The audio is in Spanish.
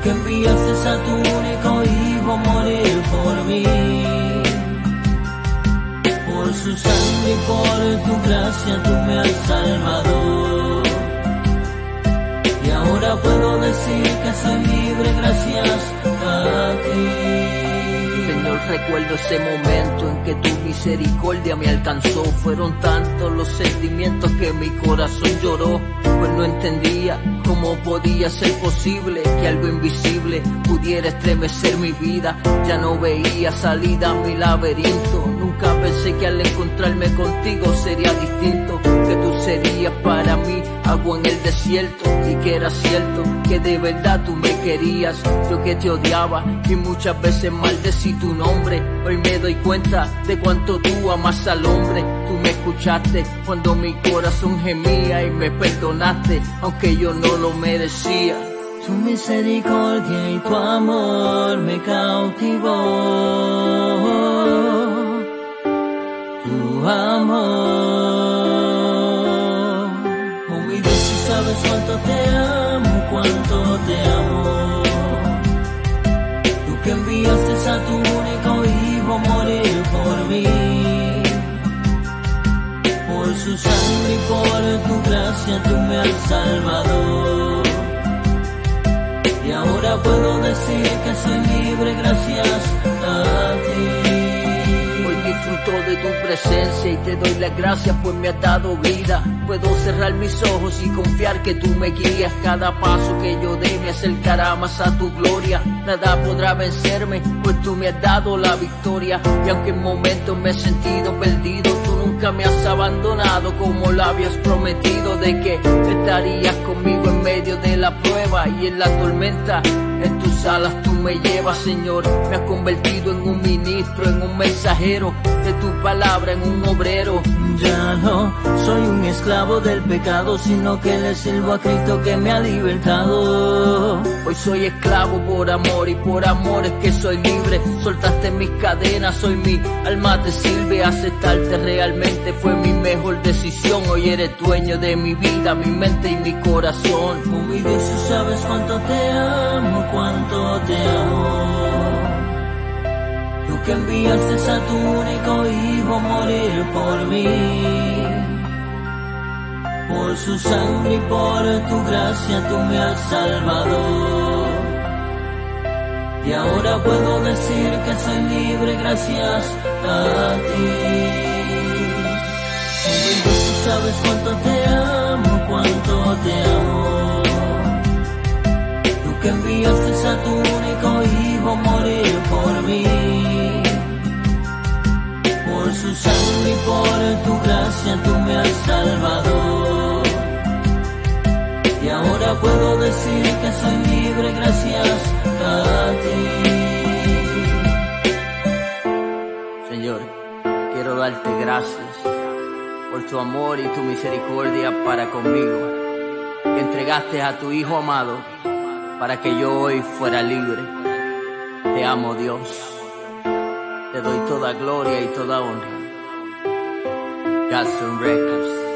que enviaste a tu único hijo a morir por mí. Por su sangre y por tu gracia tú me has salvado. Y ahora puedo decir que soy libre gracias a ti. Señor, recuerdo ese momento en que tu misericordia me alcanzó. Fueron tantos los sentimientos que mi corazón lloró, pues no entendía cómo podía ser posible que algo invisible pudiera estremecer mi vida. Ya no veía salida a mi laberinto. Nunca pensé que al encontrarme contigo sería distinto, que tú serías para mí agua en el desierto, y que era cierto que de verdad tú me querías. Yo que te odiaba y muchas veces maldecí tu nombre, hoy me doy cuenta de cuánto tú amas al hombre. Tú me escuchaste cuando mi corazón gemía y me perdonaste aunque yo no lo merecía. Tu misericordia y tu amor me cautivó. Tu amor. Oh mi Dios, si sabes cuánto te amo, cuánto te amo. Tú que enviaste a tu único hijo a morir por mí. Por su sangre y por tu gracia tú me has salvado. Y ahora puedo decir que soy libre gracias a ti. Hoy disfruto de tu presencia y te doy las gracias pues me has dado vida. Puedo cerrar mis ojos y confiar que tú me guías. Cada paso que yo dé me acercará más a tu gloria. Nada podrá vencerme pues tú me has dado la victoria. Y aunque en momentos me he sentido perdido, tú nunca me has abandonado como lo habías prometido, de que estarías conmigo en medio de la prueba y en la tormenta. En tus alas tú me llevas, Señor. Me has convertido en un ministro, en un mensajero de tu palabra, en un obrero. Ya no soy un esclavo del pecado, sino que le sirvo a Cristo que me ha libertado. Hoy soy esclavo por amor y por amor es que soy libre. Soltaste mis cadenas, hoy mi alma te sirve. Aceptarte realmente fue mi mejor decisión. Hoy eres dueño de mi vida, mi mente y mi corazón. Oh mi Dios, tú sabes cuánto te amo, cuánto te amo. Tú que enviaste a tu único hijo a morir por mí. Por su sangre y por tu gracia tú me has salvado. Y ahora puedo decir que soy libre gracias a ti. Oh mi Dios, tú sabes cuánto te amo, cuánto te amo. Tú que enviaste a tu único hijo a morir por mí. Por su sangre y por tu gracia tú me has salvado. Y ahora puedo decir que soy libre gracias a ti. Señor, quiero darte gracias por tu amor y tu misericordia para conmigo, que entregaste a tu Hijo amado para que yo hoy fuera libre. Te amo, Dios. Te doy toda gloria y toda honra. Godson Records.